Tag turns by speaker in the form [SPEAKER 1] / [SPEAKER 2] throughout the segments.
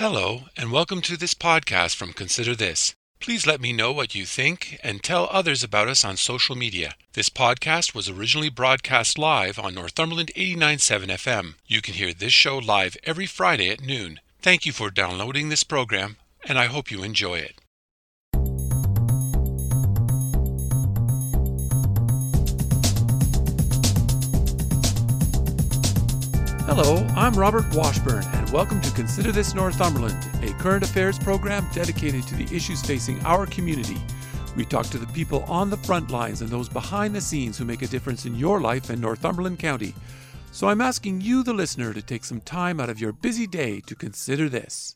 [SPEAKER 1] Hello, and welcome to this podcast from Consider This. Please let me know what you think and tell others about us on social media. This podcast was originally broadcast live on Northumberland 89.7 FM. You can hear this show live every Friday at noon. Thank you for downloading this program, and I hope you enjoy it. Hello, I'm Robert Washburn, and welcome to Consider This Northumberland, a current affairs program dedicated to the issues facing our community. We talk to the people on the front lines and those behind the scenes who make a difference in your life in Northumberland County. So I'm asking you, the listener, to take some time out of your busy day to consider this.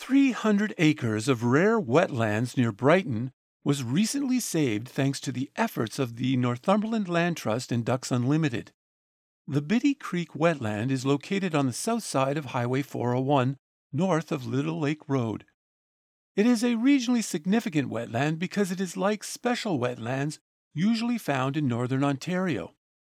[SPEAKER 1] 300 acres of rare wetlands near Brighton was recently saved thanks to the efforts of the Northumberland Land Trust and Ducks Unlimited. The Biddy Creek wetland is located on the south side of Highway 401, north of Little Lake Road. It is a regionally significant wetland because it is like special wetlands usually found in northern Ontario.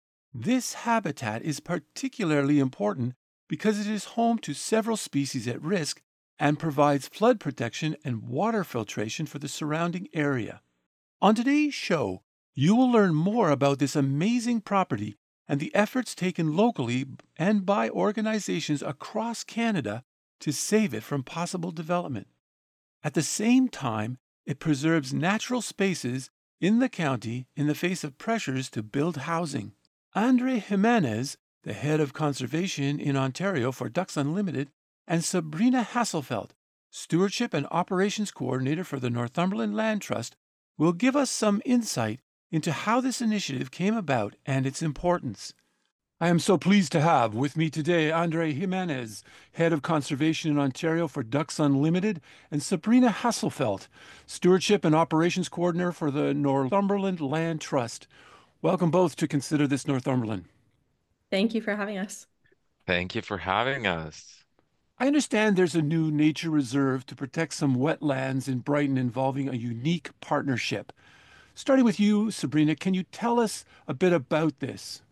[SPEAKER 1] This habitat is particularly important because it is home to several species at risk and provides flood protection and water filtration for the surrounding area. On today's show, you will learn more about this amazing property and the efforts taken locally and by organizations across Canada to save it from possible development. At the same time, it preserves natural spaces in the county in the face of pressures to build housing. Andre Jimenez, the head of conservation in Ontario for Ducks Unlimited, and Sabrina Hasselfeld, stewardship and operations coordinator for the Northumberland Land Trust, will give us some insight into how this initiative came about and its importance. I am so pleased to have with me today Andre Jimenez, Head of Conservation in Ontario for Ducks Unlimited, and Sabrina Hasselfeld, Stewardship and Operations Coordinator for the Northumberland Land Trust. Welcome both to Consider This Northumberland.
[SPEAKER 2] Thank you for having us.
[SPEAKER 3] Thank you for having us.
[SPEAKER 1] I understand there's a new nature reserve to protect some wetlands in Brighton involving a unique partnership. Starting with you, Sabrina, can you tell us a bit about this?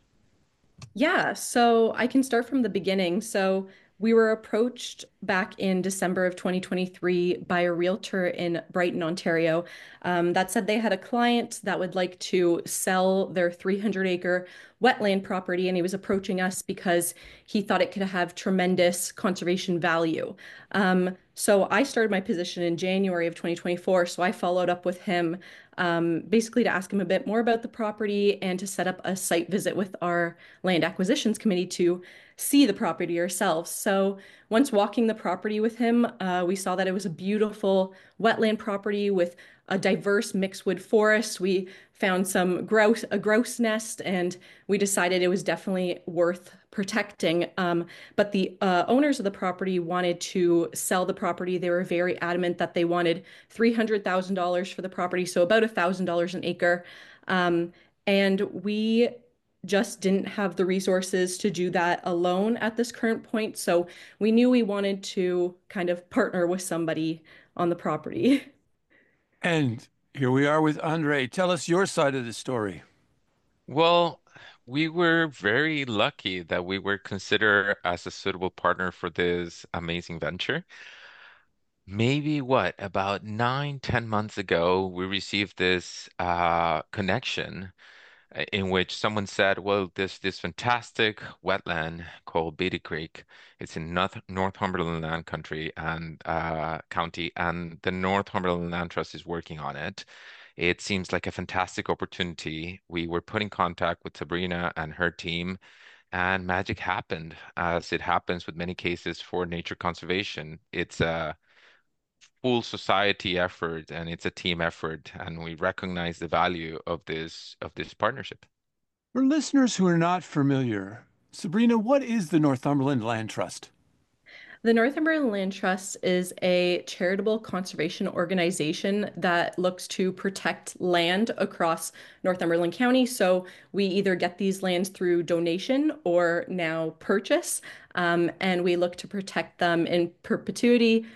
[SPEAKER 2] Yeah, so I can start from the beginning. So we were approached back in December of 2023 by a realtor in Brighton, Ontario, that said they had a client that would like to sell their 300-acre wetland property, and he was approaching us because he thought it could have tremendous conservation value. So I started my position in January of 2024. So I followed up with him, basically to ask him a bit more about the property and to set up a site visit with our land acquisitions committee to see the property ourselves. So once walking the property with him, we saw that it was a beautiful wetland property with a diverse mixed wood forest. We found a grouse nest, and we decided it was definitely worth protecting. But the owners of the property wanted to sell the property. They were very adamant that they wanted $300,000 for the property, so about $1,000 an acre. And we just didn't have the resources to do that alone at this current point. So we knew we wanted to kind of partner with somebody on the property.
[SPEAKER 1] And here we are with Andre. Tell us your side of the story.
[SPEAKER 3] Well, we were very lucky that we were considered as a suitable partner for this amazing venture. Maybe about 9, 10 months ago, we received this connection in which someone said, well, there's this fantastic wetland called Beatty Creek. It's in Northumberland Land Country and County, and the Northumberland Land Trust is working on it. It seems like a fantastic opportunity. We were put in contact with Sabrina and her team, and magic happened, as it happens with many cases for nature conservation. It's a full society effort and it's a team effort, and we recognize the value of this partnership.
[SPEAKER 1] For listeners who are not familiar, Sabrina, what is the Northumberland Land Trust?
[SPEAKER 2] The Northumberland Land Trust is a charitable conservation organization that looks to protect land across Northumberland County. So we either get these lands through donation or now purchase, and we look to protect them in perpetuity.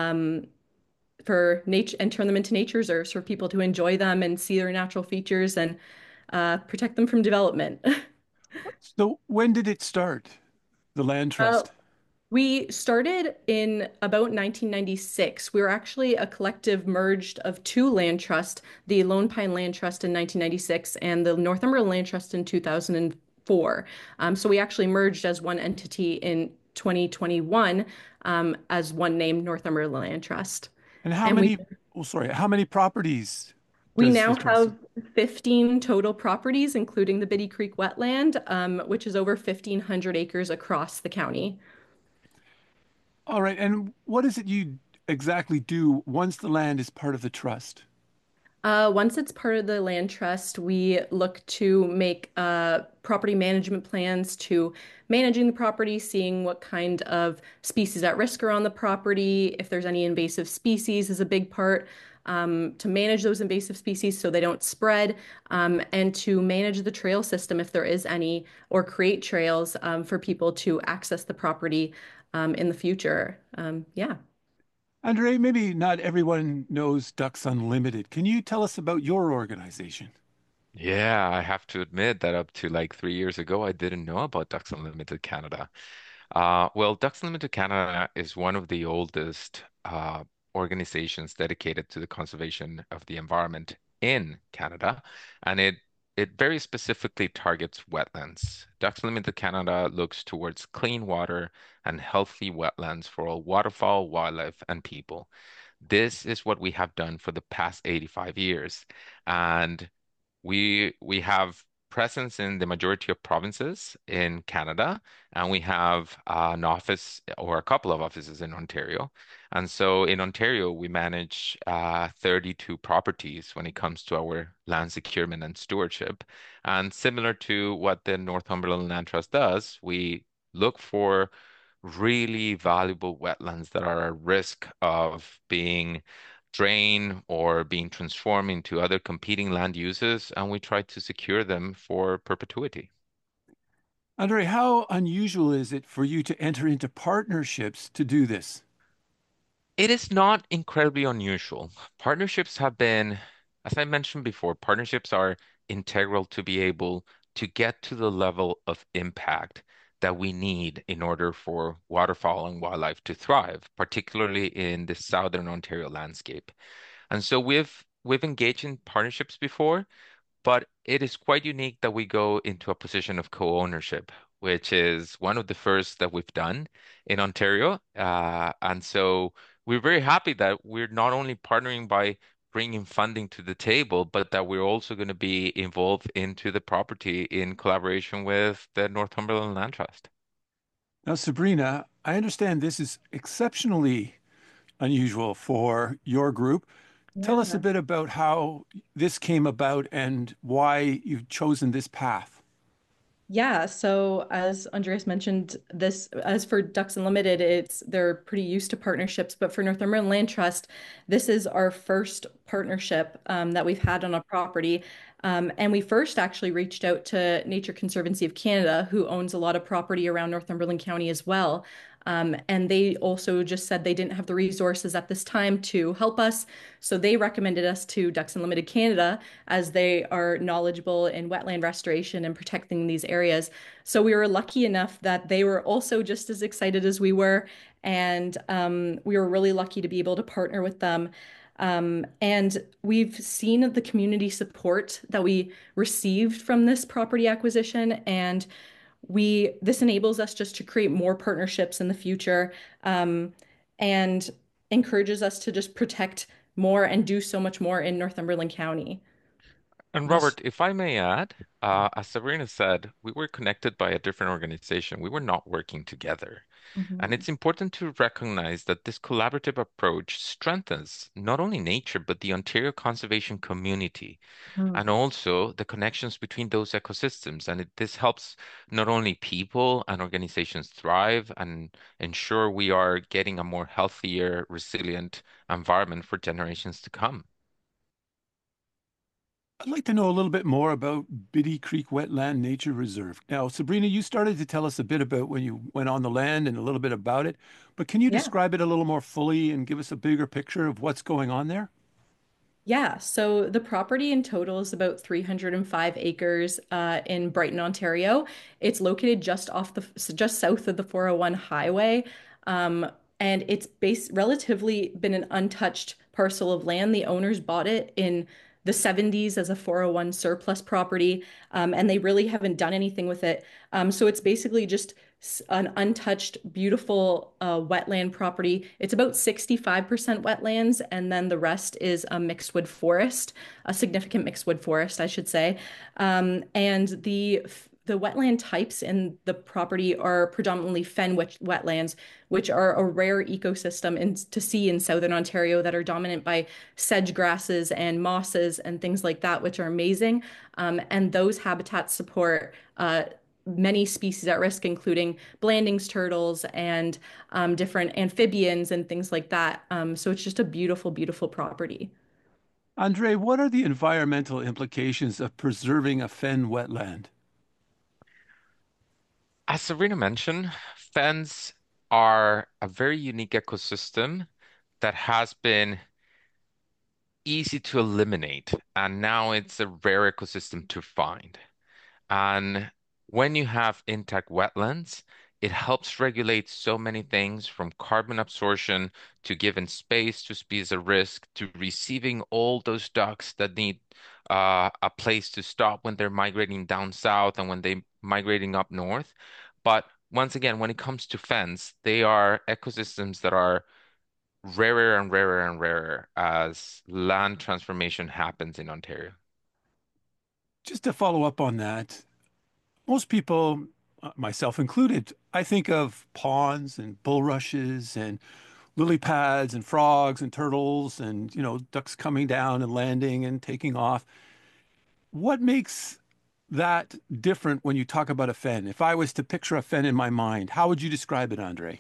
[SPEAKER 2] For nature and turn them into nature reserves for people to enjoy them and see their natural features and protect them from development.
[SPEAKER 1] So, when did it start, the Land
[SPEAKER 2] Uh,
[SPEAKER 1] Trust?
[SPEAKER 2] We started in about 1996. We were actually a collective merged of two land trusts, the Lone Pine Land Trust in 1996 and the Northumberland Land Trust in 2004. So we actually merged as one entity in 2021 as one named Northumberland Land Trust.
[SPEAKER 1] And how
[SPEAKER 2] And
[SPEAKER 1] many, oh, sorry, how many properties
[SPEAKER 2] we
[SPEAKER 1] does the
[SPEAKER 2] now
[SPEAKER 1] trust?
[SPEAKER 2] have 15 total properties, including the Biddy Creek wetland, which is over 1,500 acres across the county.
[SPEAKER 1] All right. And what is it you exactly do once the land is part of the trust?
[SPEAKER 2] Once it's part of the land trust, we look to make property management plans to managing the property, seeing what kind of species at risk are on the property, if there's any invasive species is a big part, to manage those invasive species so they don't spread, and to manage the trail system if there is any, or create trails for people to access the property in the future. Yeah.
[SPEAKER 1] Andre, maybe not everyone knows Ducks Unlimited. Can you tell us about your organization?
[SPEAKER 3] Yeah, I have to admit that up to like 3 years ago, I didn't know about Ducks Unlimited Canada. Well, Ducks Unlimited Canada is one of the oldest organizations dedicated to the conservation of the environment in Canada, and it very specifically targets wetlands. Ducks Unlimited Canada looks towards clean water and healthy wetlands for all waterfowl, wildlife, and people. This is what we have done for the past 85 years, and we have presence in the majority of provinces in Canada, and we have an office or a couple of offices in Ontario. And so in Ontario, we manage 32 properties when it comes to our land securement and stewardship. And similar to what the Northumberland Land Trust does, we look for really valuable wetlands that are at risk of being drained or being transformed into other competing land uses, and we try to secure them for perpetuity.
[SPEAKER 1] Andre, how unusual is it for you to enter into partnerships to do this?
[SPEAKER 3] It is not incredibly unusual. Partnerships have been, as I mentioned before, partnerships are integral to be able to get to the level of impact that we need in order for waterfowl and wildlife to thrive, particularly in the southern Ontario landscape. And so we've engaged in partnerships before, but it is quite unique that we go into a position of co-ownership, which is one of the first that we've done in Ontario. And so we're very happy that we're not only partnering by bringing funding to the table, but that we're also going to be involved into the property in collaboration with the Northumberland Land Trust.
[SPEAKER 1] Now, Sabrina, I understand this is exceptionally unusual for your group. Tell us a
[SPEAKER 2] Yeah.
[SPEAKER 1] bit about how this came about and why you've chosen this path.
[SPEAKER 2] Yeah, so as Andreas mentioned, this as for Ducks Unlimited, it's they're pretty used to partnerships, but for Northumberland Land Trust, this is our first partnership that we've had on a property. And we first actually reached out to Nature Conservancy of Canada, who owns a lot of property around Northumberland County as well. And they also just said they didn't have the resources at this time to help us. So they recommended us to Ducks Unlimited Canada as they are knowledgeable in wetland restoration and protecting these areas. So we were lucky enough that they were also just as excited as we were. And we were really lucky to be able to partner with them. And we've seen the community support that we received from this property acquisition. And this enables us just to create more partnerships in the future, and encourages us to just protect more and do so much more in Northumberland County.
[SPEAKER 3] And
[SPEAKER 1] Yes.
[SPEAKER 3] Robert, if I may add, as Sabrina said, we were connected by a different organization. We were not working together. And
[SPEAKER 2] Mhm.
[SPEAKER 3] it's important to recognize that this collaborative approach strengthens not only nature, but the Ontario conservation community and
[SPEAKER 2] Mhm.
[SPEAKER 3] also the connections between those ecosystems. And this helps not only people and organizations thrive and ensure we are getting a more healthier, resilient environment for generations to come.
[SPEAKER 1] I'd like to know a little bit more about Biddy Creek Wetland Nature Reserve. Now, Sabrina, you started to tell us a bit about when you went on the land and a little bit about it, but can you
[SPEAKER 2] Yeah.
[SPEAKER 1] describe it a little more fully and give us a bigger picture of what's going on there?
[SPEAKER 2] Yeah, so the property in total is about 305 acres in Brighton, Ontario. It's located just south of the 401 highway. Um, and it's based relatively been an untouched parcel of land. The owners bought it in the 70s as a 401 surplus property, and they really haven't done anything with it. So it's basically just an untouched, beautiful wetland property. It's about 65% wetlands, and then the rest is a mixed wood forest, a significant mixed wood forest, I should say. And the wetland types in the property are predominantly fen wetlands, which are a rare ecosystem to see in southern Ontario that are dominant by sedge grasses and mosses and things like that, which are amazing. And those habitats support many species at risk, including Blanding's turtles and different amphibians and things like that. So it's just a beautiful, beautiful property.
[SPEAKER 1] Andre, what are the environmental implications of preserving a fen wetland?
[SPEAKER 3] As Sabrina mentioned, fens are a very unique ecosystem that has been easy to eliminate, and now it's a rare ecosystem to find. And when you have intact wetlands, it helps regulate so many things from carbon absorption to giving space to species at risk to receiving all those ducks that need a place to stop when they're migrating down south and when they're migrating up north. But once again, when it comes to fens, they are ecosystems that are rarer and rarer and rarer as land transformation happens in Ontario.
[SPEAKER 1] Just to follow up on that, most people, myself included, I think of ponds and bulrushes and lily pads and frogs and turtles and, ducks coming down and landing and taking off. What makes that different when you talk about a fen? If I was to picture a fen in my mind, how would you describe it, Andre?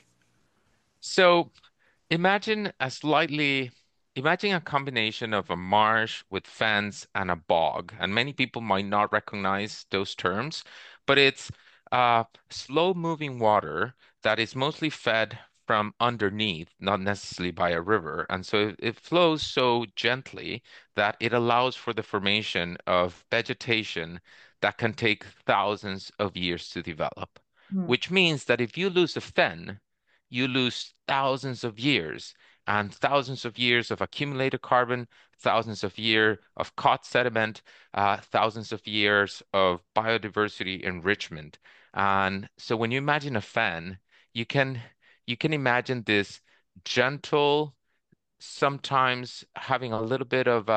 [SPEAKER 3] So imagine imagine a combination of a marsh with fens and a bog. And many people might not recognize those terms, but it's slow moving water that is mostly fed from underneath, not necessarily by a river. And so it flows so gently that it allows for the formation of vegetation that can take thousands of years to develop,
[SPEAKER 2] Mm.
[SPEAKER 3] which means that if you lose a fen, you lose thousands of years and thousands of years of accumulated carbon, thousands of years of caught sediment, thousands of years of biodiversity enrichment. And so when you imagine a fan, you can you can imagine this gentle, sometimes having a little bit of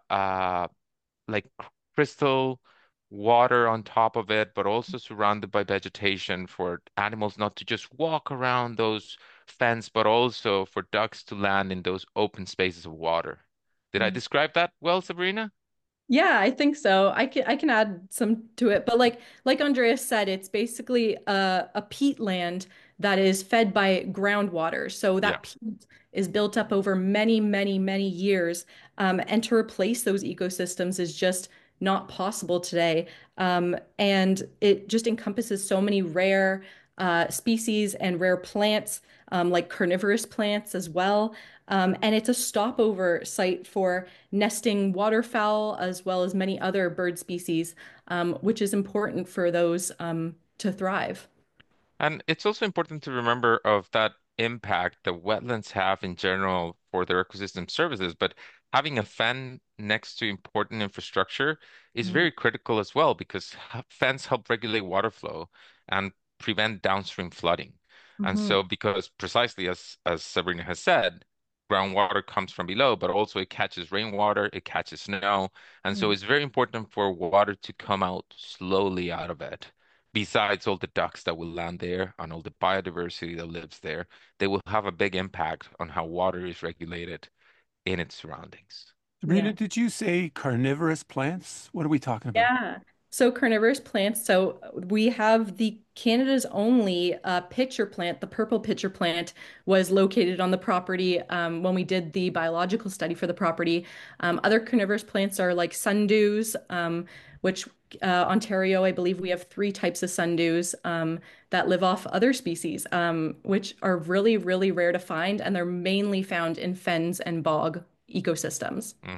[SPEAKER 3] like crystal water on top of it, but also surrounded by vegetation for animals not to just walk around those fence, but also for ducks to land in those open spaces of water. Did I describe that well, Sabrina?
[SPEAKER 2] Yeah, I think so. I can add some to it, but like Andreas said, it's basically a peat land that is fed by groundwater. So
[SPEAKER 3] Yeah.
[SPEAKER 2] that peat is built up over many, many, many years, and to replace those ecosystems is just not possible today. And it just encompasses so many rare species and rare plants, like carnivorous plants as well. And it's a stopover site for nesting waterfowl as well as many other bird species, which is important for those to thrive.
[SPEAKER 3] And it's also important to remember of that impact that wetlands have in general for their ecosystem services, but having a fen next to important infrastructure is very critical as well because fens help regulate water flow and prevent downstream flooding. And
[SPEAKER 2] Mm-hmm.
[SPEAKER 3] so because precisely as Sabrina has said, groundwater comes from below, but also it catches rainwater, it catches snow, and so it's very important for water to come out slowly out of it besides all the ducks that will land there and all the biodiversity that lives there, they will have a big impact on how water is regulated in its surroundings.
[SPEAKER 1] Sabrina,
[SPEAKER 2] Yeah.
[SPEAKER 1] did you say carnivorous plants? What are we talking about?
[SPEAKER 2] Yeah. So carnivorous plants. So we have the Canada's only pitcher plant. The purple pitcher plant was located on the property when we did the biological study for the property. Other carnivorous plants are like sundews, which Ontario, I believe we have three types of sundews that live off other species, which are really, really rare to find, and they're mainly found in fens and bog ecosystems.
[SPEAKER 3] Hmm.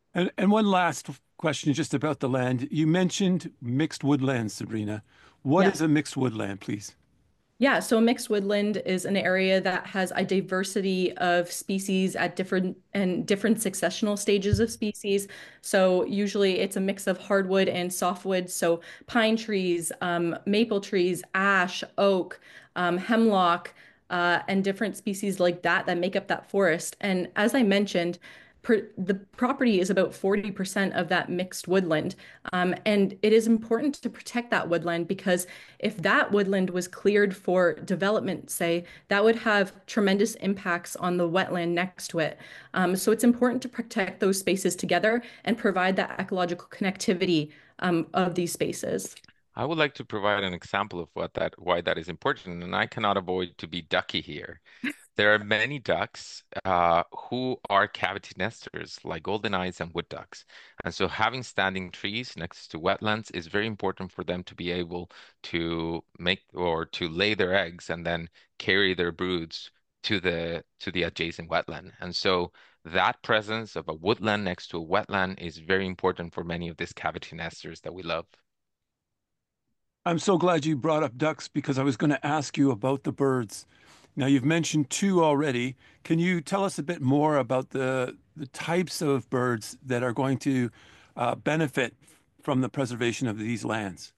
[SPEAKER 1] And one last question just about the land. You mentioned mixed woodland, Sabrina. What is
[SPEAKER 2] Yes.
[SPEAKER 1] a mixed woodland, please?
[SPEAKER 2] Yeah, so mixed woodland is an area that has a diversity of species at different successional stages of species. So usually it's a mix of hardwood and softwood. So pine trees, maple trees, ash, oak, hemlock, and different species like that that make up that forest. And as I mentioned, the property is about 40% of that mixed woodland. And it is important to protect that woodland because if that woodland was cleared for development, say, that would have tremendous impacts on the wetland next to it. So it's important to protect those spaces together and provide that ecological connectivity of these spaces.
[SPEAKER 3] I would like to provide an example of why that is important, and I cannot avoid to be ducky here. There are many ducks who are cavity nesters, like golden eyes and wood ducks. And so having standing trees next to wetlands is very important for them to be able to make or to lay their eggs and then carry their broods to the adjacent wetland. And so that presence of a woodland next to a wetland is very important for many of these cavity nesters that we love.
[SPEAKER 1] I'm so glad you brought up ducks because I was going to ask you about the birds. Now, you've mentioned two already. Can you tell us a bit more about the types of birds that are going to benefit from the preservation of these lands?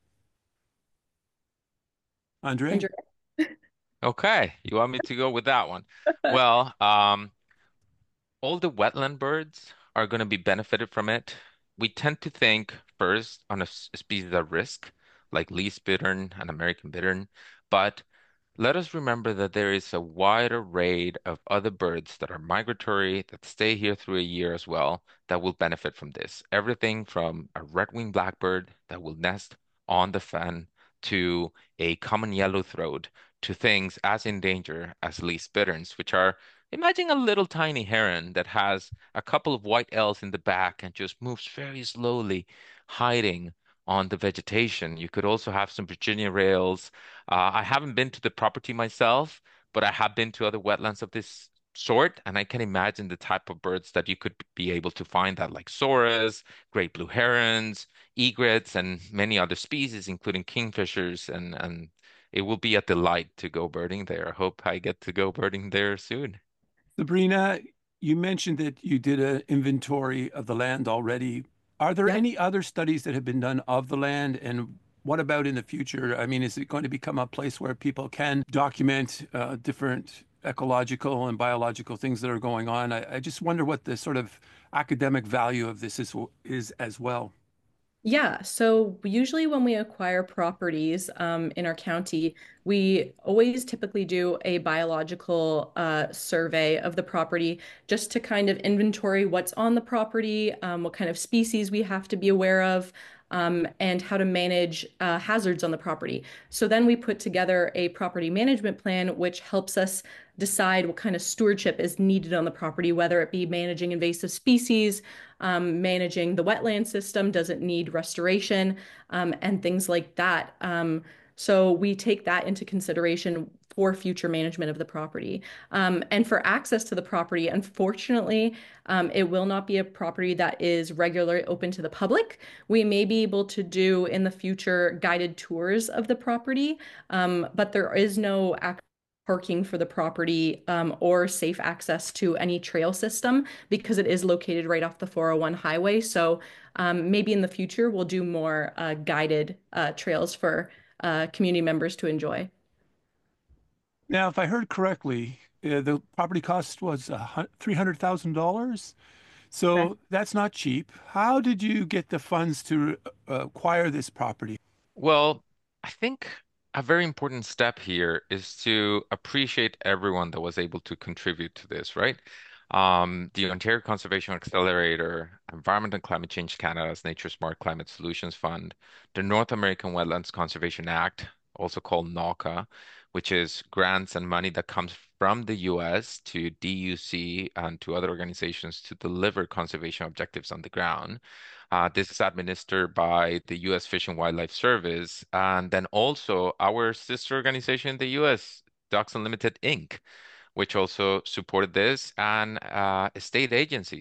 [SPEAKER 1] Andre?
[SPEAKER 2] Andrew?
[SPEAKER 3] Okay, you want me to go with that one? Well, all the wetland birds are going to be benefited from it. We tend to think first on a species at risk, like least bittern and American bittern, but let us remember that there is a wide array of other birds that are migratory, that stay here through a year as well, that will benefit from this. Everything from a red-winged blackbird that will nest on the fen to a common yellow-throat to things as in danger as least bitterns, which are imagine a little tiny heron that has a couple of white L's in the back and just moves very slowly, hiding on the vegetation. You could also have some Virginia rails. I haven't been to the property myself, but I have been to other wetlands of this sort, and I can imagine the type of birds that you could be able to find that, like soras, great blue herons, egrets, and many other species, including kingfishers, and it will be a delight to go birding there. I hope I get to go birding there soon.
[SPEAKER 1] Sabrina, you mentioned that you did an inventory of the land already. Are there
[SPEAKER 2] Yeah.
[SPEAKER 1] any other studies that have been done of the land? And what about in the future? I mean, is it going to become a place where people can document different ecological and biological things that are going on? I just wonder what the sort of academic value of this is as well.
[SPEAKER 2] Yeah, so usually when we acquire properties in our county, we always typically do a biological survey of the property just to kind of inventory what's on the property, what kind of species we have to be aware of, and how to manage hazards on the property. So then we put together a property management plan, which helps us decide what kind of stewardship is needed on the property, whether it be managing invasive species, managing the wetland system, does it need restoration, and things like that. So we take that into consideration for future management of the property. And for access to the property, unfortunately, it will not be a property that is regularly open to the public. We may be able to do in the future guided tours of the property, but there is no parking for the property or safe access to any trail system because it is located right off the 401 highway. So maybe in the future we'll do more guided trails for community members to enjoy.
[SPEAKER 1] Now, if I heard correctly, the property cost was $300,000.
[SPEAKER 2] Okay.
[SPEAKER 1] So that's not cheap. How did you get the funds to acquire this property?
[SPEAKER 3] Well, I think a very important step here is to appreciate everyone that was able to contribute to this, right? The Ontario Conservation Accelerator, Environment and Climate Change Canada's Nature Smart Climate Solutions Fund, the North American Wetlands Conservation Act, also called NAWCA, which is grants and money that comes from the US to DUC and to other organizations to deliver conservation objectives on the ground. This is administered by the U.S. Fish and Wildlife Service, and then also our sister organization in the U.S., Ducks Unlimited Inc., which also supported this, and state agencies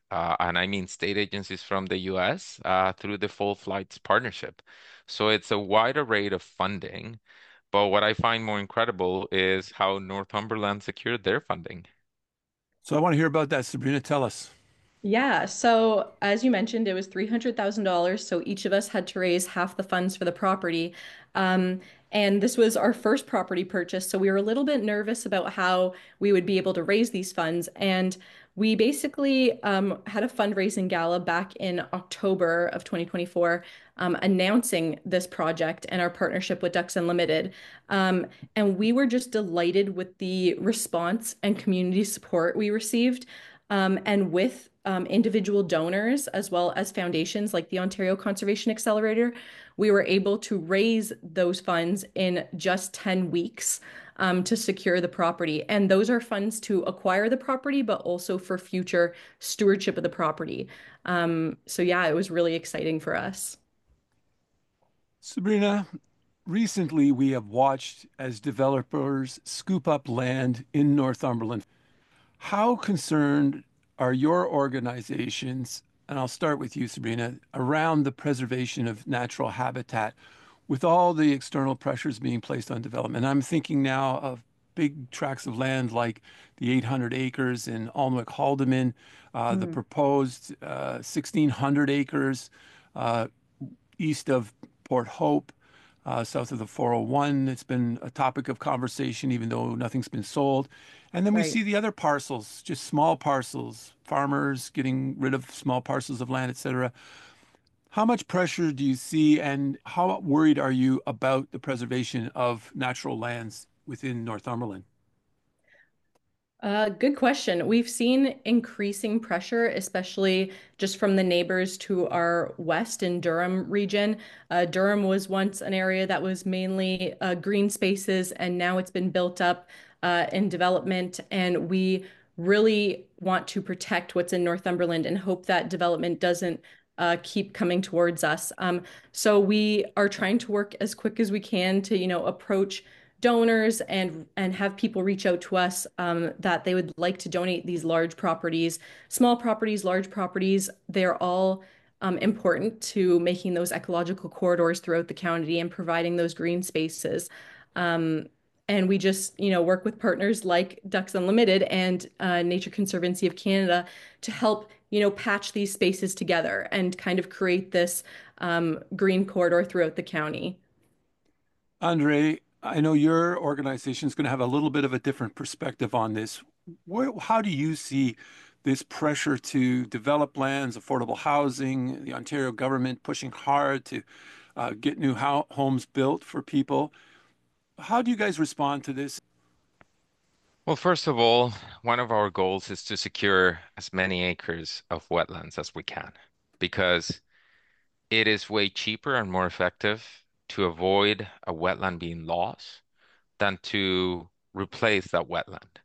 [SPEAKER 3] and I mean state agencies from the US, through the Full Flights Partnership. So it's a wide array of funding. But what I find more incredible is how Northumberland secured their funding.
[SPEAKER 1] So I want to hear about that. Sabrina, tell us.
[SPEAKER 2] Yeah, so as you mentioned, it was $300,000. So each of us had to raise half the funds for the property. Um, and this was our first property purchase. So we were a little bit nervous about how we would be able to raise these funds. And we basically had a fundraising gala back in October of 2024, announcing this project and our partnership with Ducks Unlimited. And we were just delighted with the response and community support we received. And with individual donors as well as foundations like the Ontario Conservation Accelerator, we were able to raise those funds in just 10 weeks to secure the property. And those are funds to acquire the property, but also for future stewardship of the property. So, yeah, it was really exciting for us.
[SPEAKER 1] Sabrina, recently we have watched as developers scoop up land in Northumberland. How concerned are your organizations, and I'll start with you, Sabrina, around the preservation of natural habitat with all the external pressures being placed on development? I'm thinking now of big tracts of land like the 800 acres in Alnwick Haldeman, the
[SPEAKER 2] Mm,
[SPEAKER 1] proposed 1,600 acres uh, east of Port Hope, south of the 401. It's been a topic of conversation, even though nothing's been sold. And then we
[SPEAKER 2] right.
[SPEAKER 1] see the other parcels, just small parcels, farmers getting rid of small parcels of land, etc. How much pressure do you see, and how worried are you about the preservation of natural lands within Northumberland?
[SPEAKER 2] Good question. We've seen increasing pressure, especially just from the neighbors to our west in Durham region. Durham was once an area that was mainly green spaces, and now it's been built up in development. And we really want to protect what's in Northumberland and hope that development doesn't keep coming towards us. So we are trying to work as quick as we can to, approach donors and have people reach out to us that they would like to donate these large properties, small properties, large properties. They're all important to making those ecological corridors throughout the county and providing those green spaces. Um, and we just, work with partners like Ducks Unlimited and Nature Conservancy of Canada to help, patch these spaces together and kind of create this green corridor throughout the county.
[SPEAKER 1] Andre, I know your organization is going to have a little bit of a different perspective on this. How do you see this pressure to develop lands, affordable housing, the Ontario government pushing hard to get new homes built for people? How do you guys respond to this?
[SPEAKER 3] Well, first of all, one of our goals is to secure as many acres of wetlands as we can because it is way cheaper and more effective to avoid a wetland being lost than to replace that wetland.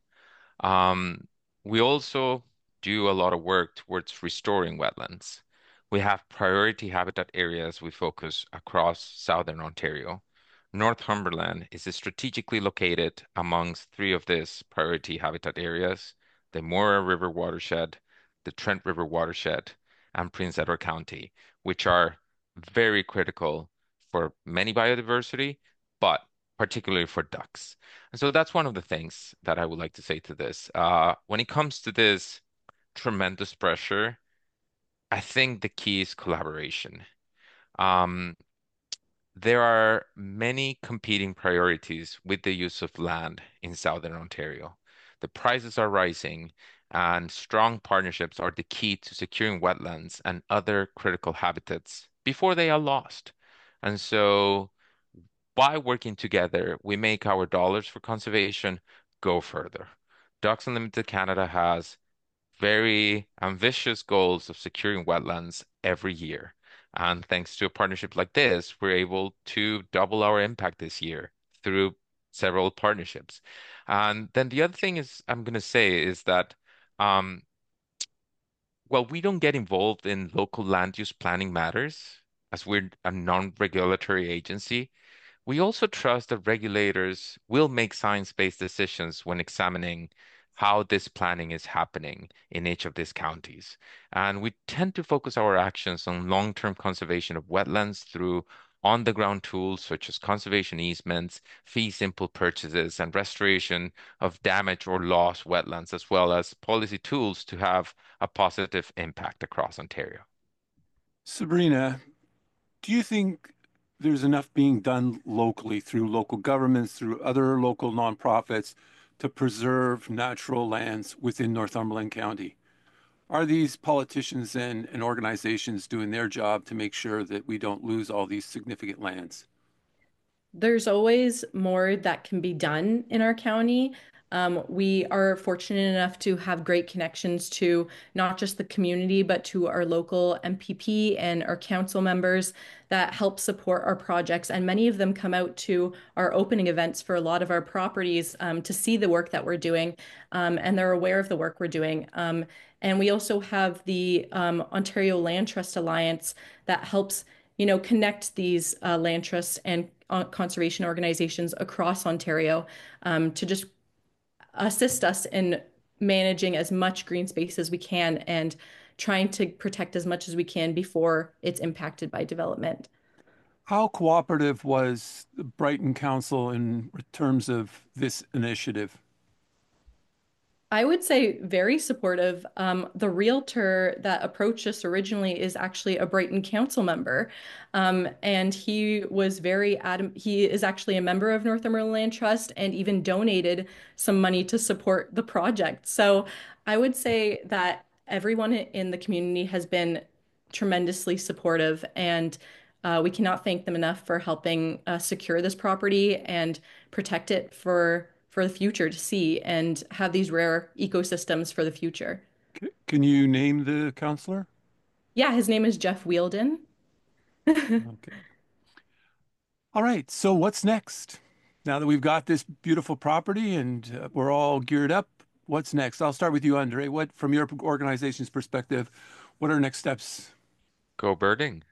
[SPEAKER 3] Um, we also do a lot of work towards restoring wetlands. We have priority habitat areas we focus across southern Ontario. Northumberland is strategically located amongst three of these priority habitat areas, the Moira River watershed, the Trent River watershed, and Prince Edward County, which are very critical for many biodiversity, but particularly for ducks. And so that's one of the things that I would like to say to this. When it comes to this tremendous pressure, I think the key is collaboration. Um, there are many competing priorities with the use of land in Southern Ontario. The prices are rising, and strong partnerships are the key to securing wetlands and other critical habitats before they are lost. And so by working together, we make our dollars for conservation go further. Ducks Unlimited Canada has very ambitious goals of securing wetlands every year. And thanks to a partnership like this, we're able to double our impact this year through several partnerships. And then the other thing is I'm going to say is that um, well, we don't get involved in local land use planning matters as we're a non-regulatory agency. We also trust that regulators will make science-based decisions when examining how this planning is happening in each of these counties. And we tend to focus our actions on long-term conservation of wetlands through on-the-ground tools such as conservation easements, fee simple purchases, and restoration of damaged or lost wetlands, as well as policy tools to have a positive impact across Ontario.
[SPEAKER 1] Sabrina, do you think there's enough being done locally through local governments, through other local nonprofits to preserve natural lands within Northumberland County? Are these politicians and organizations doing their job to make sure that we don't lose all these significant lands?
[SPEAKER 2] There's always more that can be done in our county. We are fortunate enough to have great connections to not just the community, but to our local MPP and our council members that help support our projects. And many of them come out to our opening events for a lot of our properties to see the work that we're doing, and they're aware of the work we're doing. And we also have the Ontario Land Trust Alliance that helps connect these land trusts and conservation organizations across Ontario to just assist us in managing as much green space as we can and trying to protect as much as we can before it's impacted by development.
[SPEAKER 1] How cooperative was the Brighton Council in terms of this initiative?
[SPEAKER 2] I would say very supportive. The realtor that approached us originally is actually a Brighton council member. And he was very adamant. He is actually a member of Northumberland Land Trust and even donated some money to support the project. So I would say that everyone in the community has been tremendously supportive, and we cannot thank them enough for helping secure this property and protect it for the future to see and have these rare ecosystems for the future.
[SPEAKER 1] Can you name the counselor?
[SPEAKER 2] Yeah, his name is Jeff Wielden.
[SPEAKER 1] Okay. All right. So what's next? Now that we've got this beautiful property and we're all geared up, what's next? I'll start with you, Andre. What, from your organization's perspective, what are next steps?
[SPEAKER 3] Go birding.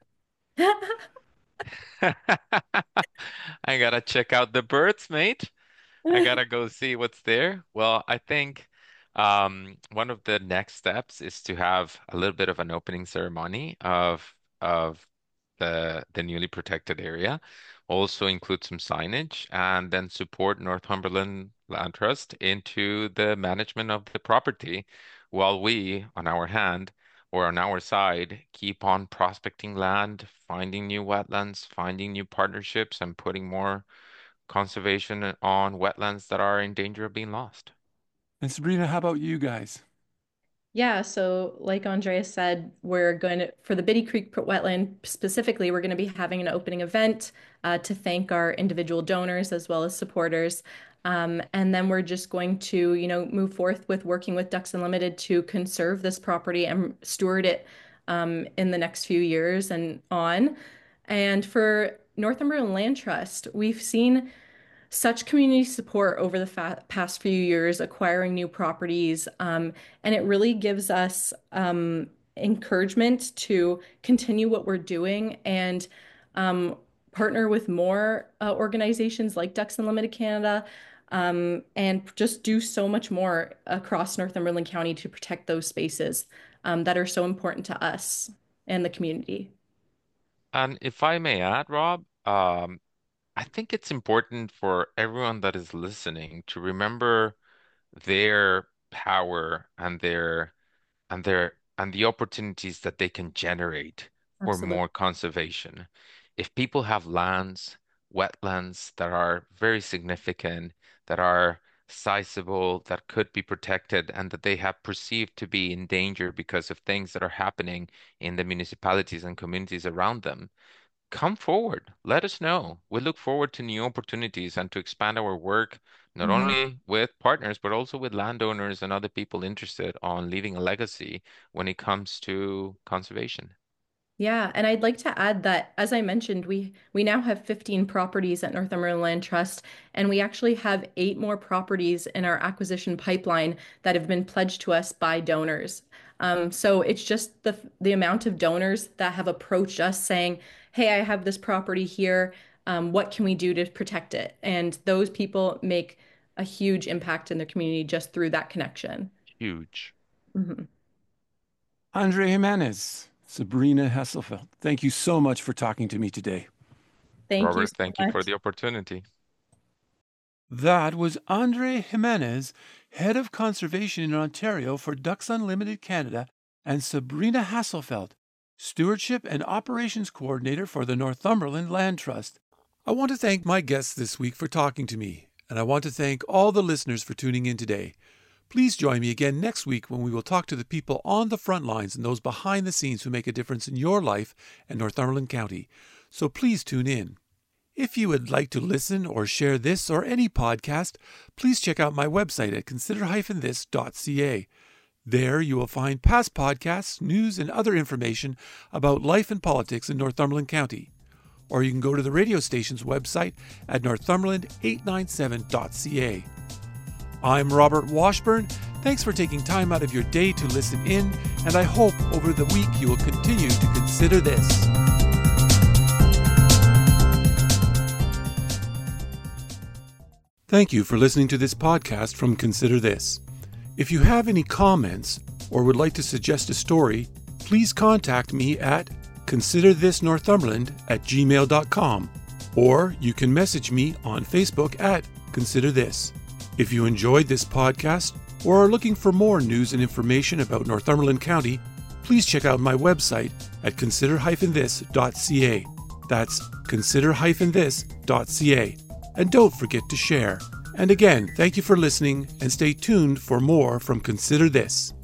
[SPEAKER 3] I gotta check out the birds, mate. I gotta go see what's there. Well, I think one of the next steps is to have a little bit of an opening ceremony of the newly protected area. Also include some signage and then support Northumberland Land Trust into the management of the property while we, on our hand or on our side, keep on prospecting land, finding new wetlands, finding new partnerships, and putting more conservation on wetlands that are in danger of being lost.
[SPEAKER 1] And Sabrina, how about you guys?
[SPEAKER 2] Yeah, so like Andreas said, we're going to, for the Biddy Creek wetland specifically, we're going to be having an opening event to thank our individual donors as well as supporters. And then we're just going to, move forth with working with Ducks Unlimited to conserve this property and steward it in the next few years and on. And for Northumberland Land Trust, we've seen such community support over the past few years, acquiring new properties. And it really gives us encouragement to continue what we're doing and partner with more organizations like Ducks Unlimited Canada, and just do so much more across Northumberland County to protect those spaces that are so important to us and the community.
[SPEAKER 3] And if I may add, Rob, I think it's important for everyone that is listening to remember their power and the opportunities that they can generate for
[SPEAKER 2] Absolutely.
[SPEAKER 3] more conservation. If people have lands, wetlands that are very significant, that are sizable, that could be protected, and that they have perceived to be in danger because of things that are happening in the municipalities and communities around them, come forward. Let us know. We look forward to new opportunities and to expand our work, not
[SPEAKER 2] Mhm.
[SPEAKER 3] only with partners, but also with landowners and other people interested on leaving a legacy when it comes to conservation.
[SPEAKER 2] Yeah, and I'd like to add that, as I mentioned, we now have 15 properties at Northumberland Land Trust, and we actually have 8 more properties in our acquisition pipeline that have been pledged to us by donors. So it's just the amount of donors that have approached us saying, "Hey, I have this property here. What can we do to protect it?" And those people make a huge impact in their community just through that connection.
[SPEAKER 3] Huge.
[SPEAKER 2] Mm-hmm.
[SPEAKER 1] Andre Jimenez, Sabrina Hesselfeld, thank you so much for talking to me today.
[SPEAKER 2] Thank you
[SPEAKER 3] Robert,
[SPEAKER 2] so
[SPEAKER 3] thank you for
[SPEAKER 2] much.
[SPEAKER 3] the opportunity.
[SPEAKER 1] That was Andre Jimenez, Head of Conservation in Ontario for Ducks Unlimited Canada, and Sabrina Hasselfeld, Stewardship and Operations Coordinator for the Northumberland Land Trust. I want to thank my guests this week for talking to me, and I want to thank all the listeners for tuning in today. Please join me again next week when we will talk to the people on the front lines and those behind the scenes who make a difference in your life and Northumberland County. So please tune in. If you would like to listen or share this or any podcast, please check out my website at consider-this.ca. There you will find past podcasts, news, and other information about life and politics in Northumberland County. Or you can go to the radio station's website at northumberland897.ca. I'm Robert Washburn. Thanks for taking time out of your day to listen in, and I hope over the week you will continue to consider this. Thank you for listening to this podcast from Consider This. If you have any comments or would like to suggest a story, please contact me at considerthisnorthumberland@gmail.com, or you can message me on Facebook at Consider This. If you enjoyed this podcast or are looking for more news and information about Northumberland County, please check out my website at consider-this.ca. That's consider-this.ca. And don't forget to share. And again, thank you for listening, and stay tuned for more from Consider This.